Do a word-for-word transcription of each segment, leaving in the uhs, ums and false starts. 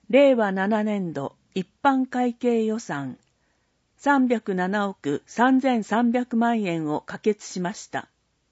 れいわななねんど一般会計予算さんびゃくななおくさんぜんさんびゃくまんえんを可決しました。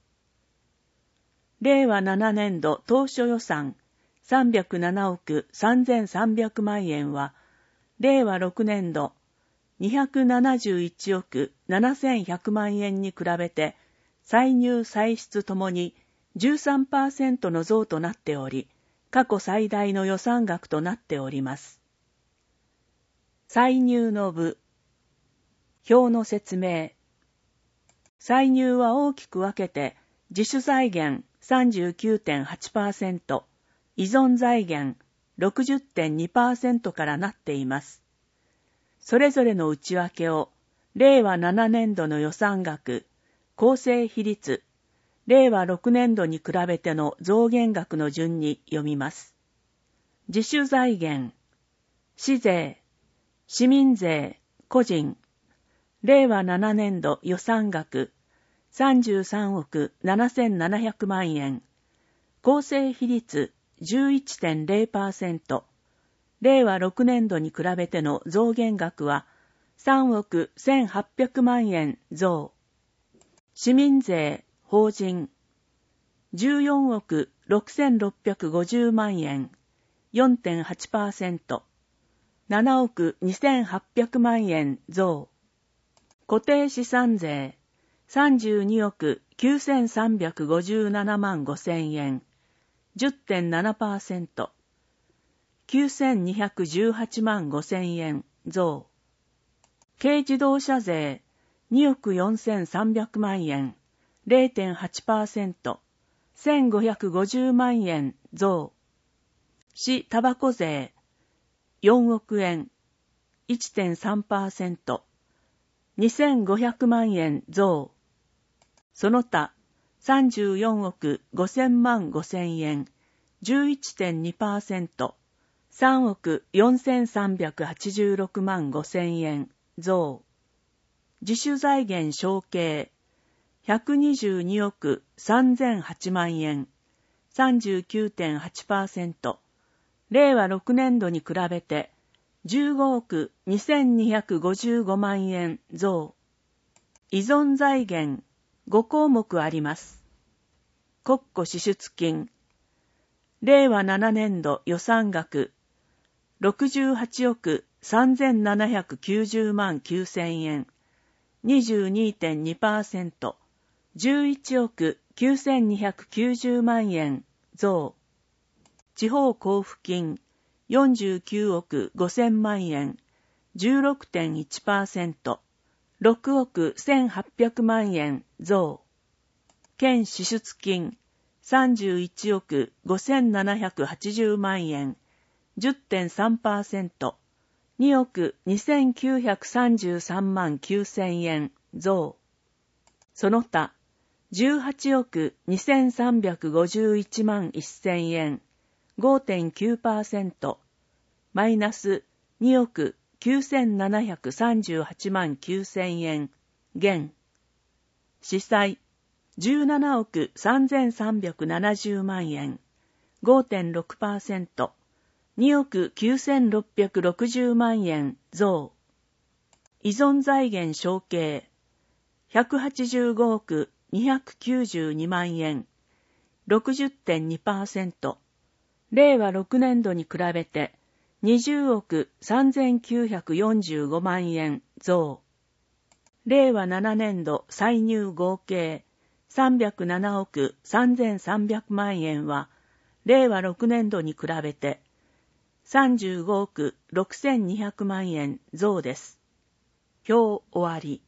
れいわななねんど当初予算さんびゃくななおくさんぜんさんびゃくまんえんは、れいわろくねんどにひゃくななじゅういちおくななせんひゃくまんえんに比べて、歳入歳出ともに じゅうさんパーセント の増となっており、過去最大の予算額となっております。歳入の部、表の説明。歳入は大きく分けて、自主財源 さんじゅうきゅうてんはちパーセント、依存財源 ろくじゅってんにパーセント からなっています。それぞれの内訳を、れいわななねんどの予算額、構成比率、れいわろくねんどに比べての増減額の順に読みます。自主財源、市税、市民税、個人、れいわななねんど予算額、さんじゅうさんおくななせんななひゃくまんえん、構成比率 じゅういってんれいパーセント、れいわろくねんどに比べての増減額はさんおくせんはっぴゃくまんえん増。市民税、法人、じゅうよんおくろくせんろっぴゃくごじゅうまんえん、よんてんはちパーセント、ななおくにせんはっぴゃくまんえん増。固定資産税、さんじゅうにおくきゅうせんさんびゃくごじゅうななまんごせんえん、じゅってんななパーセント、きゅうせんにひゃくじゅうはちまんごせんえん増。軽自動車税、におくよんせんさんびゃくまんえん、れいてんはちパーセント、せんごひゃくごじゅうまんえん増。市タバコ税、よんおくえん、いってんさんパーセント、にせんごひゃくまんえん増。その他、さんじゅうよんおくごせんまんごせんえん、じゅういってんにパーセント、さんおくよんせんさんびゃくはちじゅうろくまんごせんえん増。自主財源承継、ひゃくにじゅうにおくさんぜんはちまんえん、さんじゅうきゅうてんはちパーセント、れいわろくねんどに比べてじゅうごおくにせんにひゃくごじゅうごまんえん増。依存財源ごこうもくあります。国庫支出金、れいわななねんど予算額ろくじゅうはちおくさんぜんななひゃくきゅうじゅうまんきゅうせんえん、にじゅうにてんにパーセント、じゅういちおくきゅうせんにひゃくきゅうじゅうまんえん増。地方交付金よんじゅうきゅうおくごせんまんえん、じゅうろくてんいちパーセント、ろくおくせんはっぴゃくまんえん増。県支出金さんじゅういちおくごせんななひゃくはちじゅうまんえん、じゅってんさんパーセント、におくにせんきゅうひゃくさんじゅうさんまんきゅうせんえん増。その他、じゅうはちおくにせんさんびゃくごじゅういちまんせんえん、ごてんきゅうパーセント、マイナスにおくきゅうせんななひゃくさんじゅうはちまんきゅうせんえん減。支債じゅうななおくさんぜんさんびゃくななじゅうまんえん、ごてんろくパーセント、におくきゅうせんろっぴゃくろくじゅうまんえん増。依存財源承継ひゃくはちじゅうごおくにひゃくきゅうじゅうにまんえん、ろくじゅってんにパーセント、れいわろくねんどに比べてにじゅうおくさんぜんきゅうひゃくよんじゅうごまんえん増。れいわななねんど歳入合計さんびゃくななおくさんぜんさんびゃくまんえんは、れいわろくねんどに比べてさんじゅうごおくろくせんにひゃくまんえん増です。表終わり。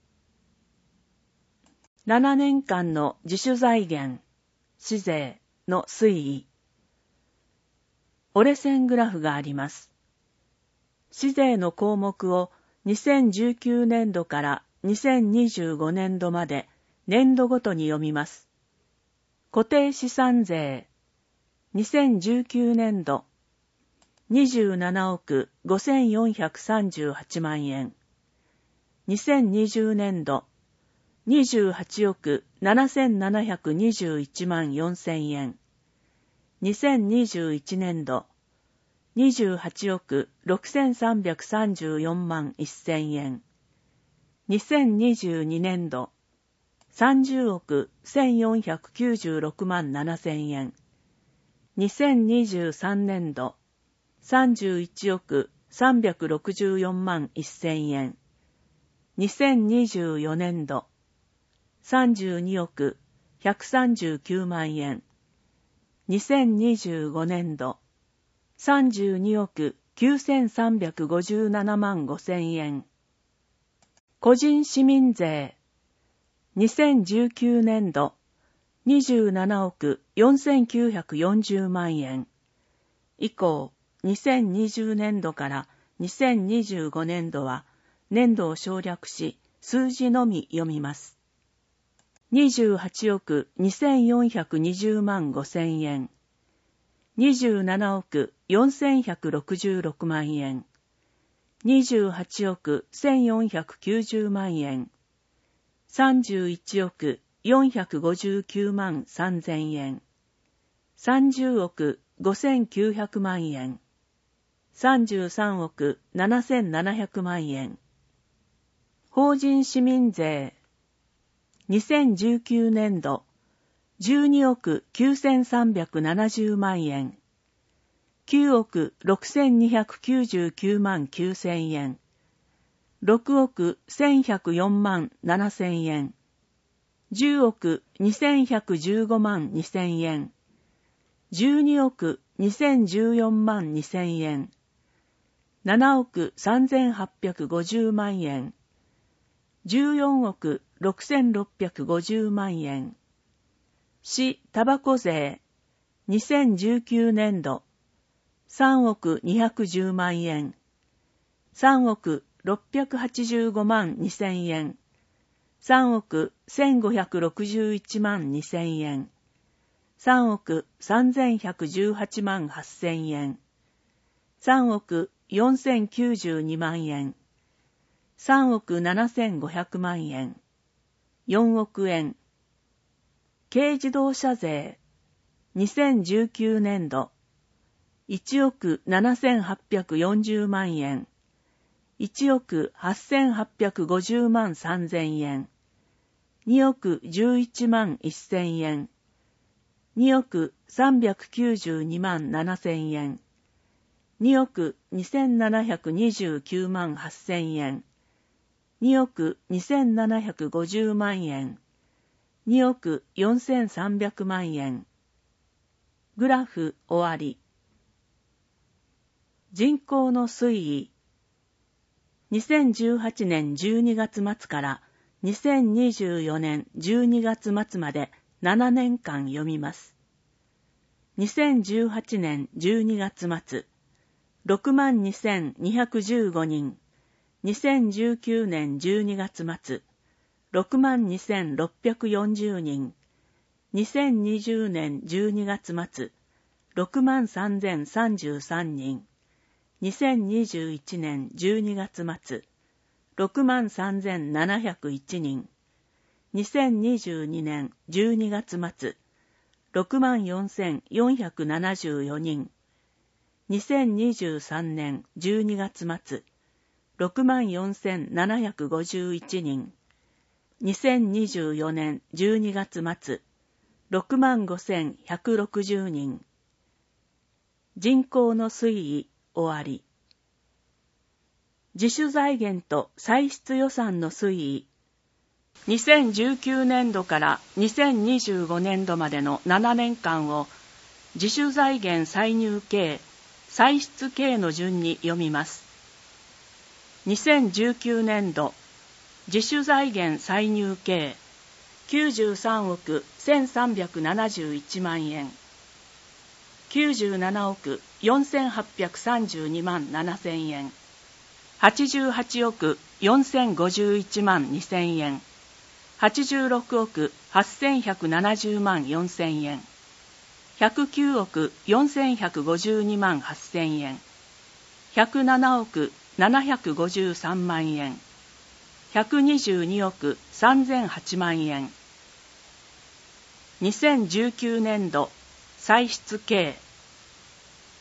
ななねんかんの自主財源、市税の推移。折れ線グラフがあります。市税の項目をにせんじゅうきゅうねんどからにせんにじゅうごねんどまで年度ごとに読みます。固定資産税、にせんじゅうきゅうねんど、にじゅうななおくごせんよんひゃくさんじゅうはちまんえん。にせんにじゅうねんど、にじゅうはちおくななせんななひゃくにじゅういちまんよんせんえん。にせんにじゅういちねんど、 にじゅうはちおくろくせんさんびゃくさんじゅうよんまんせんえん。にせんにじゅうにねんど、さんじゅうおくせんよんひゃくきゅうじゅうろくまんななせんえん。にせんにじゅうさんねんど、さんじゅういちおくさんびゃくろくじゅうよんまんせんえん。にせんにじゅうよねんど、さんじゅうにおくひゃくさんじゅうきゅうまんえん。にせんにじゅうごねんど、さんじゅうにおくきゅうせんさんびゃくごじゅうななまんごせんえん。個人市民税。にせんじゅうきゅうねんど、にじゅうななおくよんせんきゅうひゃくよんじゅうまんえん。以降、にせんにじゅうねんどからにせんにじゅうごねんどは年度を省略し、数字のみ読みます。にじゅうはちおくにせんよんひゃくにじゅうまんごせんえん。にじゅうななおくよんせんひゃくろくじゅうろくまんえん。にじゅうはちおくせんよんひゃくきゅうじゅうまんえん。さんじゅういちおくよんひゃくごじゅうきゅうまんさんぜんえん。さんじゅうおくごせんきゅうひゃくまんえん。さんじゅうさんおくななせんななひゃくまんえん。法人市民税。にせんじゅうきゅうねんど、じゅうにおくきゅうせんさんびゃくななじゅうまんえん。きゅうおくろくせんにひゃくきゅうじゅうきゅうまんきゅうせんえん。ろくおくせんひゃくよんまんななせんえん。じゅうおくにせんひゃくじゅうごまんにせんえん。じゅうにおくにせんじゅうよんまんにせんえん。ななおくさんぜんはっぴゃくごじゅうまんえん。じゅうよんおくろくせんろっぴゃくごじゅうまんえん。市たばこ税。にせんじゅうきゅうねんど、さんおくにひゃくじゅうまんえん。さんおくろっぴゃくはちじゅうごまんにせんえん。さんおくせんごひゃくろくじゅういちまんにせんえん。さんおくさんぜんひゃくじゅうはちまんはっせんえん。さんおくよんせんきゅうじゅうにまんえん。さんおくななせんごひゃくまんえん。よんおくえん。軽自動車税。にせんじゅうきゅうねんど、いちおくななせんはっぴゃくよんじゅうまんえん。いちおくはっせんはっぴゃくごじゅうまんさんぜんえん。におくじゅういちまんせんえん。におくさんびゃくきゅうじゅうにまんななせんえん。におくにせんななひゃくにじゅうきゅうまんはっせんえん。におくにせんななひゃくごじゅうまんえん。におくよんせんさんびゃくまんえん。グラフ終わり。人口の推移。にせんじゅうはちねんじゅうにがつまつからにせんにじゅうよねんじゅうにがつまつまでななねんかん読みます。にせんじゅうはちねんじゅうにがつまつ、ろくまんにせんにひゃくじゅうごにん。にせんじゅうきゅうねんじゅうにがつまつ、ろくまんにせんろっぴゃくよんじゅうにん。にせんにじゅうねんじゅうにがつまつ、ろくまんさんぜんさんじゅうさんにん。にせんにじゅういちねんじゅうにがつまつ、ろくまんさんぜんななひゃくいちにん。にせんにじゅうにねんじゅうにがつまつ、ろくまんよんせんよんひゃくななじゅうよにん。にせんにじゅうさんねんじゅうにがつまつ、ろくまんよんせんななひゃくごじゅういちにん。にせんにじゅうよねんじゅうにがつまつ、ろくまんごせんひゃくろくじゅうにん。人口の推移終わり。自主財源と歳出予算の推移。にせんじゅうきゅうねんどからにせんにじゅうごねんどまでのななねんかんを自主財源歳入計、歳出計の順に読みます。にせんじゅうきゅうねんど、自主財源歳入計きゅうじゅうさんおくせんさんびゃくななじゅういちまんえん。きゅうじゅうななおくよんせんはっぴゃくさんじゅうにまんななせんえん。はちじゅうはちおくよんせんごじゅういちまんにせんえん。はちじゅうろくおくはっせんひゃくななじゅうまんよんせんえん。ひゃくきゅうおくよんせんひゃくごじゅうにまんはっせんえん。ひゃくななおくななひゃくごじゅうさんまんえん。ひゃくにじゅうにおくさんぜんはちまんえん。にせんじゅうきゅうねんど歳出計。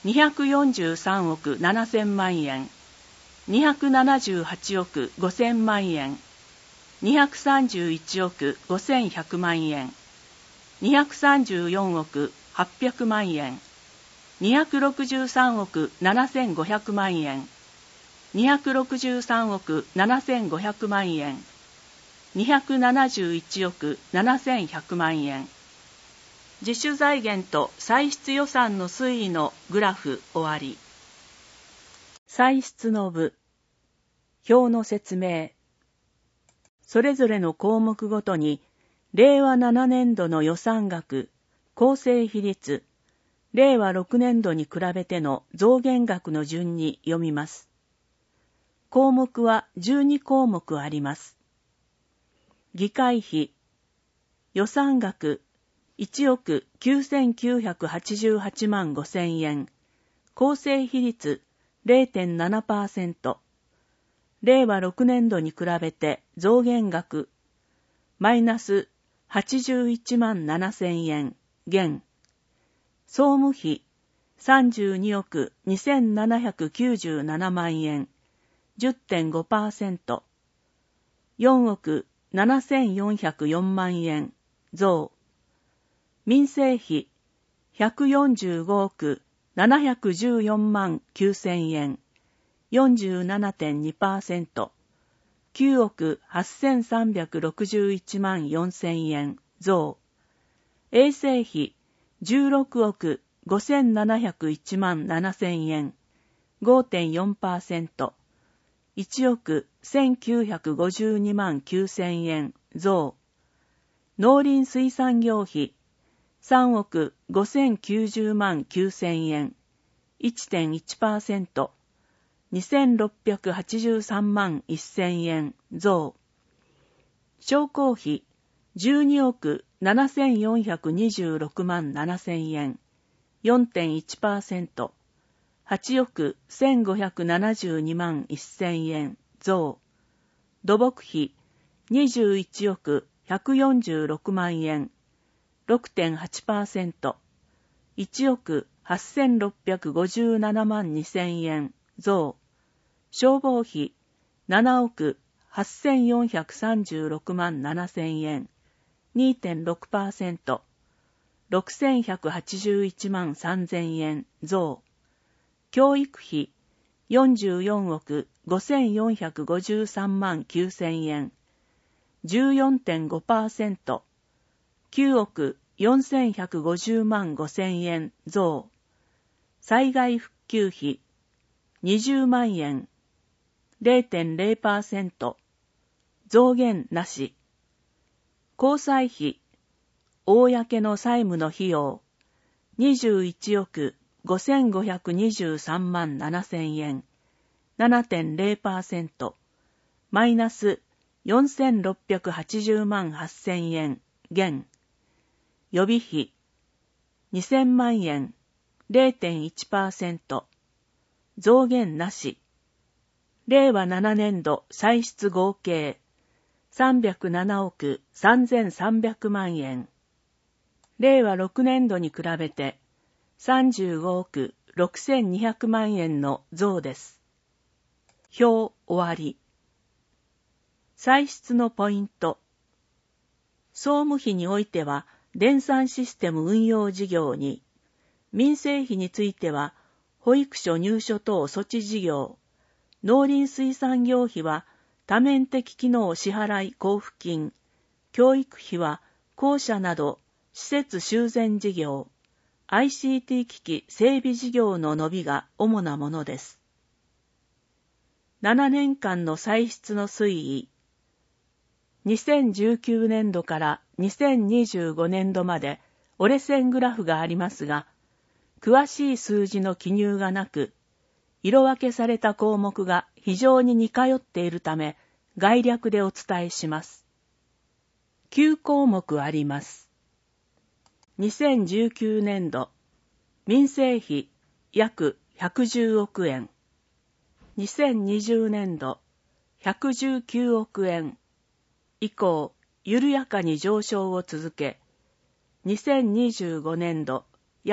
にひゃくよんじゅうさんおくななせんまんえん、にひゃくななじゅうはちおくごせんまんえん、にひゃくさんじゅういちおくごせんひゃくまんえん、にひゃくさんじゅうよんおくはっぴゃくまんえん、にひゃくろくじゅうさんおくななせんごひゃくまんえん、にひゃくろくじゅうさんおくななせんごひゃくまんえん、にひゃくななじゅういちおくななせんひゃくまんえん。自主財源と歳出予算の推移のグラフ終わり。歳出の部、表の説明。それぞれの項目ごとに、れいわななねんどの予算額、構成比率、れいわろくねんどに比べての増減額の順に読みます。項目はじゅうにこうもくあります。議会費、予算額いちおくきゅうせんきゅうひゃくはちじゅうはちまんごせんえん、構成比率 れいてんななパーセント、れいわろくねんどに比べて増減額マイナスはちじゅういちまんななせんえん減、総務費さんじゅうにおくにせんななひゃくきゅうじゅうななまんえん じゅってんごパーセント、よんおくななせんよんひゃくよんまんえん増、民生費ひゃくよんじゅうごおくななひゃくじゅうよんまんきゅうせんえん よんじゅうななてんにパーセント、きゅうおくはっせんさんびゃくろくじゅういちまんよんせんえん増、衛生費じゅうろくおくごせんななひゃくいちまんななせんえん ごてんよんパーセント、いちおくせんきゅうひゃくごじゅうにまんきゅうせんえん増、農林水産業費さんおくごせんきゅうじゅうまんきゅうせんえん いってんいちパーセント、にせんろっぴゃくはちじゅうさんまんせんえん増、商工費じゅうにおくななせんよんひゃくにじゅうろくまんななせんえん よんてんいちパーセント、はちおくせんごひゃくななじゅうにまんせんえん増、土木費にじゅういちおくひゃくよんじゅうろくまんえん ろくてんはちパーセント、いちおくはっせんろっぴゃくごじゅうななまんにせんえん増、消防費ななおくはっせんよんひゃくさんじゅうろくまんななせんえん にてんろくパーセント、ろくせんひゃくはちじゅういちまんさんぜんえん増、教育費よんじゅうよんおくごせんよんひゃくごじゅうさんまんきゅうせんえん じゅうよんてんごパーセント、きゅうおくよんせんひゃくごじゅうまんごせんえん増、災害復旧費にじゅうまんえん れいてんれいパーセント、増減なし、交際費公の債務の費用にじゅういちおくごせんごひゃくにじゅうさんまんななせんえん ななてんれいパーセント、マイナスよんせんろっぴゃくはちじゅうまんはっせんえん減、予備費にせんまんえん れいてんいちパーセント、増減なし、れいわななねんど歳出合計さんびゃくななおくさんぜんさんびゃくまんえん、れいわろくねんどに比べてさんじゅうごおくろくせんにひゃくまんえんの増です。表終わり。歳出のポイント。総務費においては電算システム運用事業に、民生費については保育所入所等措置事業、農林水産業費は多面的機能支払い交付金、教育費は校舎など施設修繕事業、アイシーティー 機器整備事業の伸びが主なものです。ななねんかんの歳出の推移。にせんじゅうきゅうねんどからにせんにじゅうごねんどまで折れ線グラフがありますが、詳しい数字の記入がなく、色分けされた項目が非常に似通っているため、概略でお伝えします。きゅうこうもくあります。にせんじゅうきゅうねんど、民生費約ひゃくじゅうおくえん。にせんにじゅうねんど、ひゃくじゅうきゅうおくえん。以降、緩やかに上昇を続け、にせんにじゅうごねんど、約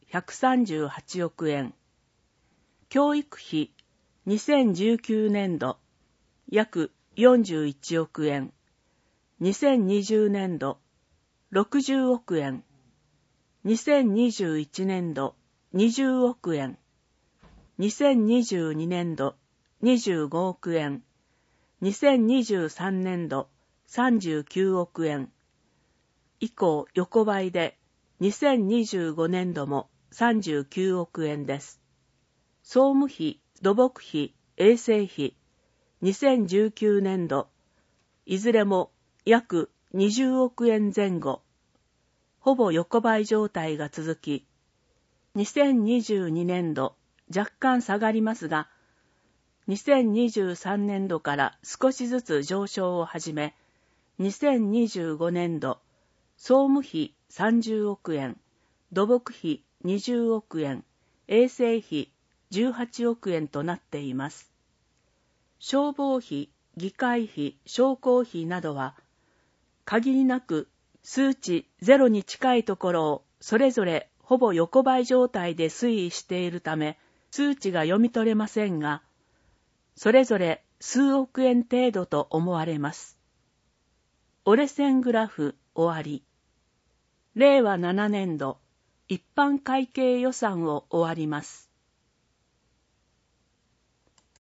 ひゃくさんじゅうはちおくえん。教育費にせんじゅうきゅうねんど約よんじゅういちおくえん。にせんにじゅうねんどろくじゅうおくえん。にせんにじゅういちねんどにじゅうおくえん。にせんにじゅうにねんどにじゅうごおくえん。にせんにじゅうさんねんどさんじゅうきゅうおくえん。以降横ばいでにせんにじゅうごねんどもさんじゅうきゅうおくえんです。総務費、土木費、衛生費、にせんじゅうきゅうねんど、いずれも約にじゅうおくえんぜん後、ほぼ横ばい状態が続き、にせんにじゅうにねんど若干下がりますが、にせんにじゅうさんねんどから少しずつ上昇を始め、にせんにじゅうごねんど、総務費さんじゅうおくえん、土木費にじゅうおくえん、衛生費じゅうはちおくえんとなっています。消防費、議会費、商工費などは、限りなく数値ゼロに近いところをそれぞれほぼ横ばい状態で推移しているため、数値が読み取れませんが、それぞれ数億円程度と思われます。折れ線グラフ終わり。れいわななねんど一般会計予算を終わります。